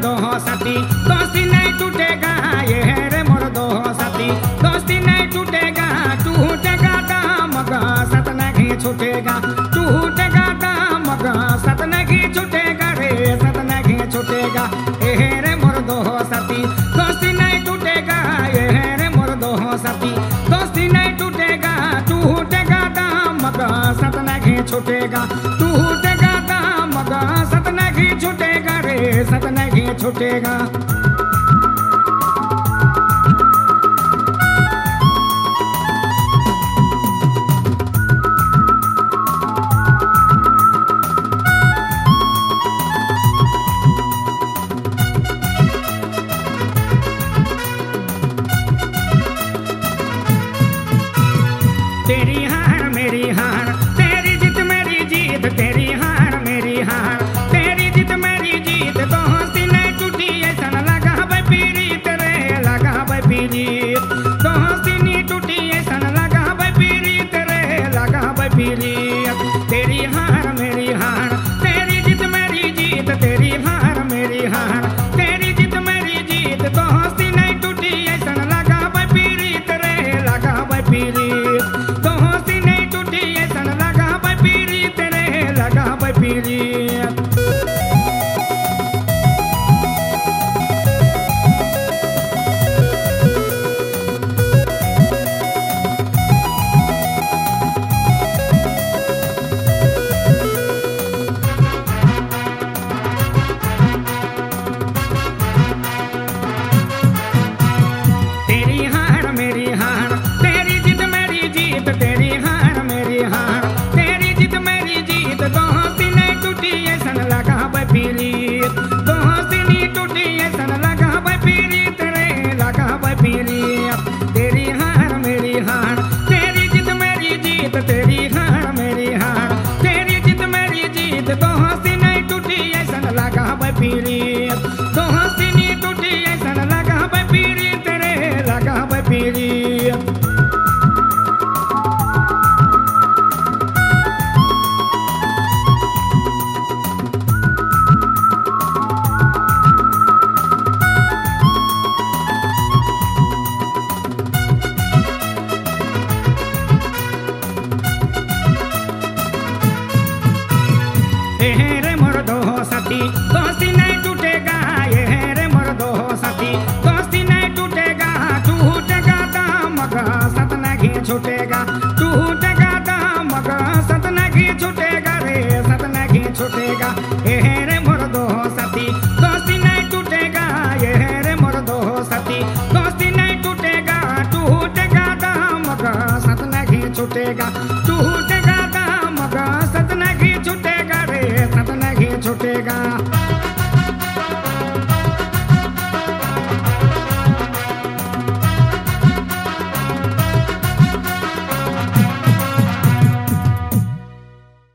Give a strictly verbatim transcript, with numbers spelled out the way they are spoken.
मर्दो साथी दोस्ती नहीं टूटेगा, ये है रे मर्दो साथी दोस्ती नहीं टूटेगा, टूटेगा दाम का सत नहीं छूटेगा, टूटेगा दाम का सत नहीं छूटेगा रे, सत नहीं छूटेगा। ये है रे मर्दो साथी दोस्ती नहीं टूटेगा, ये है रे मर्दो साथी दोस्ती नहीं टूटेगा, टूटेगा दाम का सत नहीं छूटेगा, टूटेगा दाम का सत नहीं छूटेगा रे, सत नहीं छूटेगा। तेरी हार मेरी हार, तेरी जीत मेरी जीत, तेरी हार मेरी हार, तेरी जीत मेरी जीत, दोस्ती नहीं टूटी ऐसा लगा भाई पीरीत रे, लगा भाई पीरीत, दोस्ती नहीं टूटी ऐसा लगा भाई पीरीत रे, लगा भाई पीरीत। तेरी हार मेरी हार, तेरी जीत मेरी जीत, तेरी हार मेरी हार, तेरी जीत मेरी जीत, दोस्ती नहीं टूटी ऐसा लगा भाई पीरीत रे, लगा भाई पीरीत, दोस्ती नहीं टूटी ऐसा लगा भाई पीरीत रे, लगा भाई पीरीत। तेरी हार मेरी हार, तेरी जीत मेरी जीत, तेरी हार मेरी हार, तेरी जीत मेरी जीत, दोस्ती नहीं टूटी ऐसा लगा भाई पीरीत, दोस्ती नहीं टूटी ऐसा लगा भाई पीरीत रे, लगा भाई पीरीत। तेरी हार मेरी हार, तेरी जीत मेरी जीत, तेरी हार मेरी हार, तेरी जीत मेरी जीत, दोस्ती नहीं टूटी ऐसा लगा भाई पीरीत, दोस्ती नहीं टूटी ऐसा लगा भाई पीरीत रे, लगा भाई पीरीत। ये है रे मर्दो साथी दोस्ती नहीं टूटेगा, ये है रे मर्दो साथी दोस्ती नहीं टूटेगा, टूटेगा दाम का सत नहीं छूटेगा, टूटेगा दाम का सत नहीं छूटेगा रे, सत नहीं छूटेगा।